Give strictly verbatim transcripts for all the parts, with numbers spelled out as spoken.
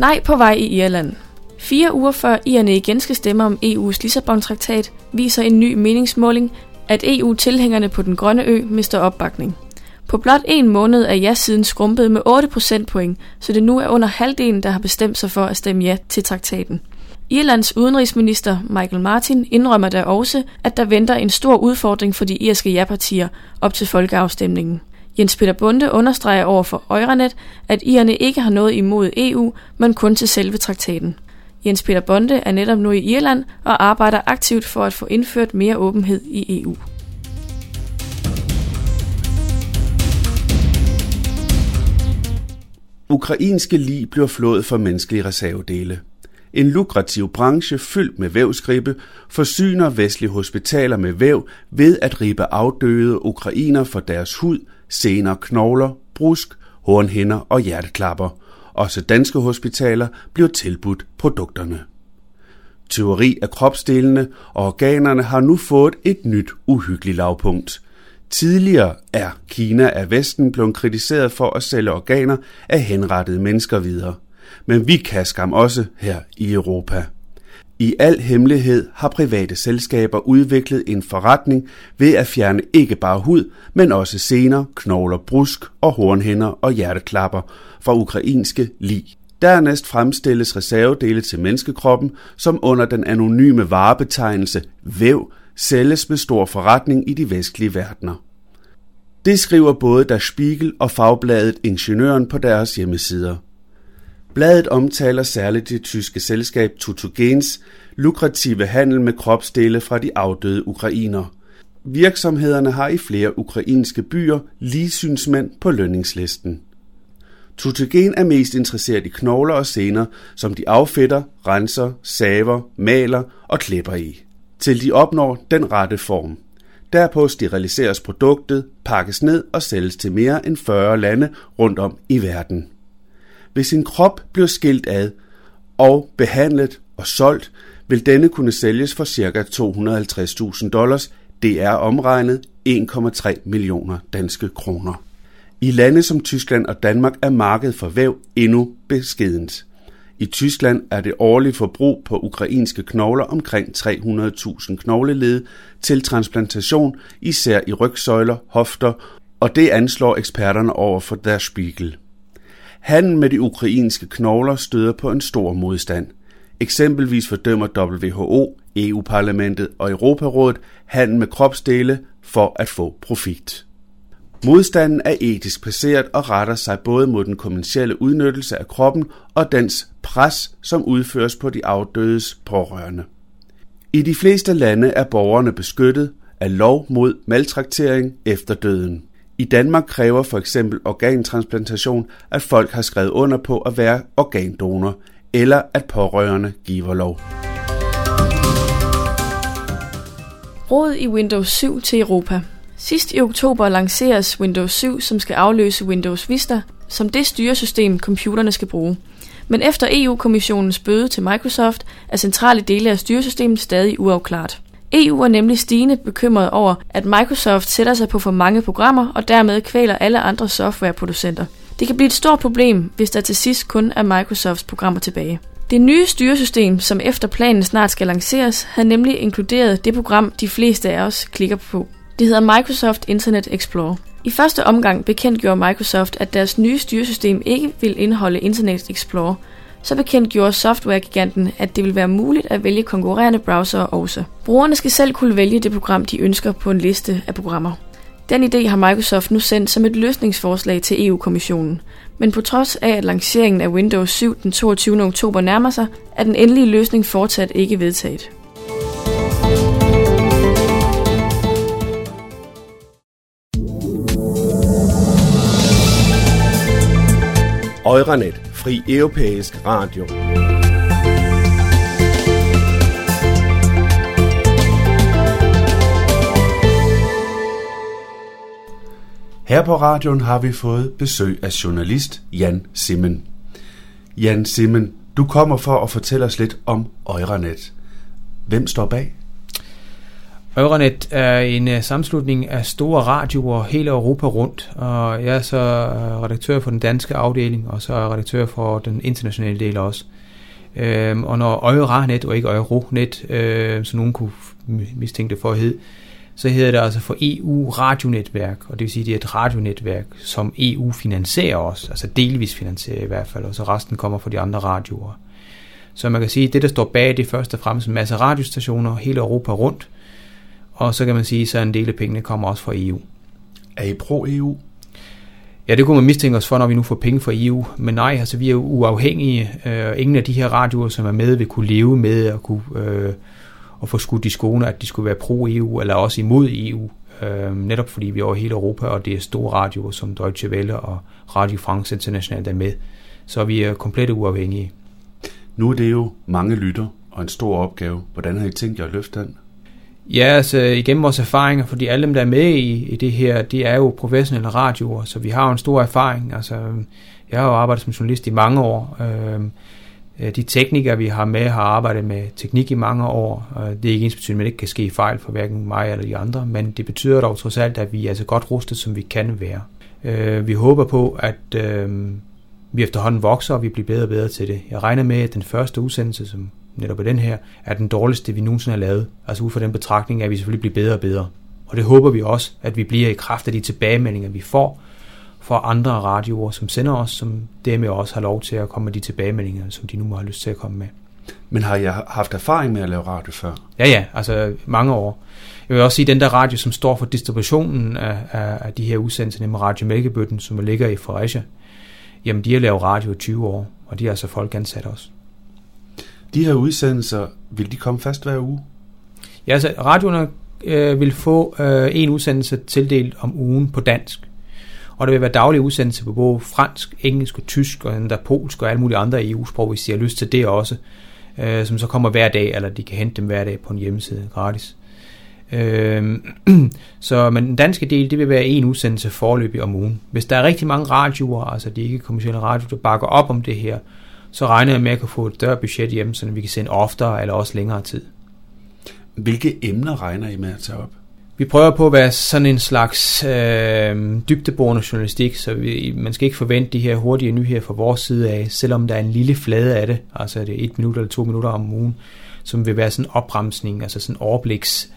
Nej på vej i Irland. Fire uger før irerne igen skal stemme om E U's Lissabon-traktat, viser en ny meningsmåling, at E U-tilhængerne på den grønne ø mister opbakning. På blot en måned er ja-siden skrumpet med otte procentpoint, så det nu er under halvdelen, der har bestemt sig for at stemme ja til traktaten. Irlands udenrigsminister Michael Martin indrømmer da også, at der venter en stor udfordring for de irske ja-partier op til folkeafstemningen. Jens Peter Bonde understreger over for Euranet, at irerne ikke har noget imod E U, men kun til selve traktaten. Jens Peter Bonde er netop nu i Irland og arbejder aktivt for at få indført mere åbenhed i E U. Ukrainske lig bliver flået for menneskelige reservedele. En lukrativ branche fyldt med vævsgribe forsyner vestlige hospitaler med væv ved at ribe afdøde ukrainer for deres hud, sener, knogler, brusk, hornhinder og hjerteklapper. Også danske hospitaler bliver tilbudt produkterne. Tyveri af kropsdelene og organerne har nu fået et nyt uhyggeligt lavpunkt. Tidligere er Kina af Vesten blevet kritiseret for at sælge organer af henrettede mennesker videre. Men vi kan skam også her i Europa. I al hemmelighed har private selskaber udviklet en forretning ved at fjerne ikke bare hud, men også sener, knogler, brusk og hornhinder og hjerteklapper fra ukrainske lig. Dernæst fremstilles reservedele til menneskekroppen, som under den anonyme varebetegnelse væv sælges med stor forretning i de vestlige verdener. Det skriver både Der Spiegel og fagbladet Ingeniøren på deres hjemmesider. Bladet omtaler særligt det tyske selskab Tutogens lukrative handel med kropsdele fra de afdøde ukrainere. Virksomhederne har i flere ukrainske byer ligsynsmænd på lønningslisten. Tutogen er mest interesseret i knogler og sener, som de affedter, renser, saver, maler og klipper i, til de opnår den rette form. Derpå steriliseres produktet, pakkes ned og sælges til mere end fyrre lande rundt om i verden. Hvis en krop bliver skilt ad og behandlet og solgt, vil denne kunne sælges for ca. to hundrede og halvtreds tusind dollars. Det er omregnet en komma tre millioner danske kroner. I lande som Tyskland og Danmark er markedet for væv endnu beskedent. I Tyskland er det årlige forbrug på ukrainske knogler omkring tre hundrede tusind knogleled til transplantation, især i rygsøjler, hofter, og det anslår eksperterne over for Der Spiegel. Handel med de ukrainske knogler støder på en stor modstand. Eksempelvis fordømmer W H O, E U-parlamentet og Europarådet handel med kropsdele for at få profit. Modstanden er etisk baseret og retter sig både mod den kommercielle udnyttelse af kroppen og dens pres, som udføres på de afdødes pårørende. I de fleste lande er borgerne beskyttet af lov mod maltraktering efter døden. I Danmark kræver for eksempel organtransplantation, at folk har skrevet under på at være organdonor, eller at pårørende giver lov. Råd i Windows syv til Europa. Sidst i oktober lanceres Windows syv, som skal afløse Windows Vista, som det styresystem, computerne skal bruge. Men efter E U-kommissionens bøde til Microsoft er centrale dele af styresystemet stadig uafklaret. E U er nemlig stigende bekymret over, at Microsoft sætter sig på for mange programmer og dermed kvæler alle andre softwareproducenter. Det kan blive et stort problem, hvis der til sidst kun er Microsofts programmer tilbage. Det nye styresystem, som efter planen snart skal lanceres, havde nemlig inkluderet det program, de fleste af os klikker på. Det hedder Microsoft Internet Explorer. I første omgang bekendtgjorde Microsoft, at deres nye styresystem ikke vil indeholde Internet Explorer. Så bekendtgjorde softwaregiganten, at det vil være muligt at vælge konkurrerende browsere også. Brugerne skal selv kunne vælge det program, de ønsker på en liste af programmer. Den idé har Microsoft nu sendt som et løsningsforslag til E U-kommissionen. Men på trods af, at lanceringen af Windows syv den toogtyvende oktober nærmer sig, er den endelige løsning fortsat ikke vedtaget. Euranet, fri europæisk radio. Her på radioen har vi fået besøg af journalist Jan Simmen. Jan Simmen, du kommer for at fortælle os lidt om Euranet. Hvem står bag? Euranet er en sammenslutning af store radioer hele Europa rundt, og jeg er så redaktør for den danske afdeling, og så er jeg redaktør for den internationale del også. Øhm, og når Euranet og ikke Euronet, øh, som nogen kunne mistænke det for at hedde, så hedder det altså for E U radionetværk, og det vil sige, at det er et radionetværk, som E U finansierer også, altså delvis finansierer i hvert fald, og så resten kommer fra de andre radioer. Så man kan sige, at det, der står bag, det er først og fremmest en masse radiostationer hele Europa rundt, og så kan man sige, at en del af pengene kommer også fra E U. Er I pro-E U? Ja, det kunne man mistænke os for, når vi nu får penge fra E U. Men nej, altså vi er jo uafhængige. Øh, ingen af de her radioer, som er med, vil kunne leve med at kunne øh, at få skudt i skoene, at de skulle være pro-E U, eller også imod E U. Øh, netop fordi vi er over hele Europa, og det er store radioer som Deutsche Welle og Radio France International, der er med. Så vi er komplet uafhængige. Nu er det jo mange lytter og en stor opgave. Hvordan har I tænkt jer at løfte den? Ja, altså igennem vores erfaringer, fordi alle dem, der er med i, i det her, de er jo professionelle radioer, så vi har jo en stor erfaring. Altså, jeg har jo arbejdet som journalist i mange år. De teknikere, vi har med, har arbejdet med teknik i mange år. Det er ikke ensbetydende, at det ikke kan ske fejl for hverken mig eller de andre, men det betyder dog trods alt, at vi er så godt rustet, som vi kan være. Vi håber på, at vi efterhånden vokser, og vi bliver bedre og bedre til det. Jeg regner med, at den første udsendelse, som netop den her, er den dårligste, vi nogensinde har lavet. Altså ud fra den betragtning, at vi selvfølgelig bliver bedre og bedre. Og det håber vi også, at vi bliver i kraft af de tilbagemeldinger, vi får fra andre radioer, som sender os, som dermed også har lov til at komme med de tilbagemeldinger, som de nu må have lyst til at komme med. Men har jeg haft erfaring med at lave radio før? Ja, ja, altså mange år. Jeg vil også sige, at den der radio, som står for distributionen af, af, af de her udsendelser, nemlig Radio Mælkebøtten, som ligger i Fredericia, jamen de har lavet radio i tyve år, og de er altså folk ansat også. De her udsendelser, vil de komme fast hver uge? Ja, altså radioerne øh, vil få øh, en udsendelse tildelt om ugen på dansk. Og der vil være daglige udsendelser på både fransk, engelsk og tysk, og endda polsk og alle mulige andre E U-sprog, hvis de har lyst til det også, øh, som så kommer hver dag, eller de kan hente dem hver dag på en hjemmeside gratis. Øh, så men den danske del, det vil være en udsendelse foreløbig om ugen. Hvis der er rigtig mange radioer, altså de ikke kommercielle radioer, der bakker op om det her, så regner jeg med at kunne få et større budget hjemme, så vi kan sende oftere eller også længere tid. Hvilke emner regner I med at tage op? Vi prøver på at være sådan en slags øh, dybdeborende journalistik, så vi, man skal ikke forvente de her hurtige nyheder fra vores side af, selvom der er en lille flade af det, altså det er et minut eller to minutter om ugen, som vil være sådan en opbremsning, altså sådan en overbliks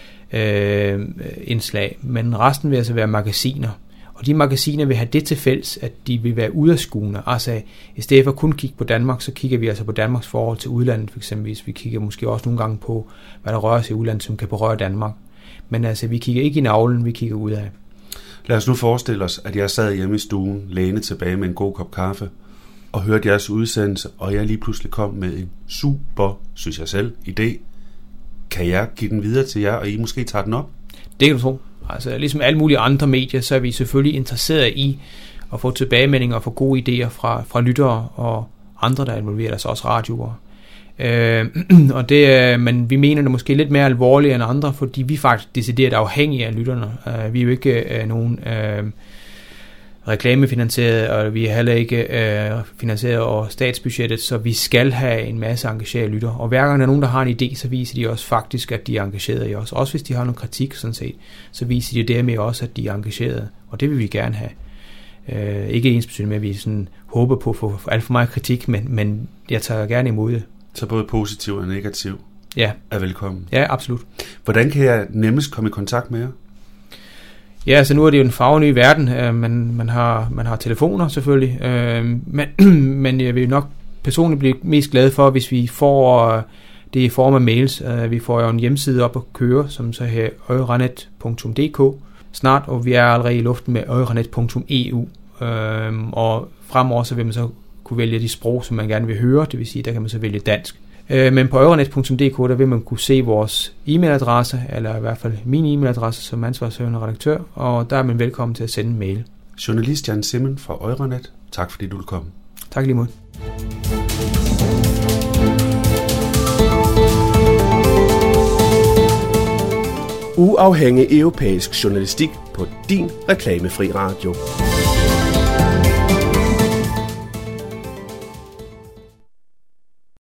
øh, indslag. Men resten vil altså være magasiner. Og de magasiner vil have det til fælles, at de vil være udadskuende. Altså, i stedet for kun at kigge på Danmark, så kigger vi altså på Danmarks forhold til udlandet, for eksempel. Vi kigger måske også nogle gange på, hvad der rører sig i udlandet, som kan berøre Danmark. Men altså, vi kigger ikke i navlen, vi kigger udad. Lad os nu forestille os, at jeg sad hjemme i stuen, lænet tilbage med en god kop kaffe, og hørte jeres udsendelse, og jeg lige pludselig kom med en super, synes jeg selv, idé. Kan jeg give den videre til jer, og I måske tager den op? Det kan du tro. Altså, ligesom alle mulige andre medier, så er vi selvfølgelig interesseret i at få tilbagemeldinger og få gode idéer fra, fra lyttere og andre, der involverer altså også radioer. Øh, og det, men vi mener det måske lidt mere alvorligt end andre, fordi vi faktisk decideret afhængige af lytterne. Uh, vi er jo ikke uh, nogen uh, reklamefinansieret, og vi er heller ikke uh, finansieret over statsbudgettet, så vi skal have en masse engagerede lyttere. Og hver gang der er nogen, der har en idé, så viser de også faktisk, at de er engageret i os. Også hvis de har noget kritik, sådan set, så viser de dermed også, at de er engageret. Og det vil vi gerne have. Uh, ikke ensbetydende med, at vi sådan håber på at få alt for meget kritik, men, men jeg tager gerne imod det. Så både positiv og negativ ja. er velkommen. Ja, absolut. Hvordan kan jeg nemmest komme i kontakt med jer? Ja, altså nu er det jo en farvenyg verden. Uh, man, man, har, man har telefoner selvfølgelig, uh, men, men jeg vil nok personligt blive mest glad for, hvis vi får uh, det i form af mails. Uh, vi får jo en hjemmeside op at køre, som så her euranet punktum d k snart, og vi er allerede i luften med euranet punktum e u. Uh, og fremover så vil man så kunne vælge de sprog, som man gerne vil høre, det vil sige, der kan man så vælge dansk. Øh, men på euranet punktum d k, der vil man kunne se vores e-mailadresse, eller i hvert fald min e-mailadresse som ansvarshavende redaktør, og der er man velkommen til at sende en mail. Journalist Jan Simmen fra Euranet, tak fordi du vil komme. Tak lige måde. Uafhængig europæisk journalistik på din reklamefri radio.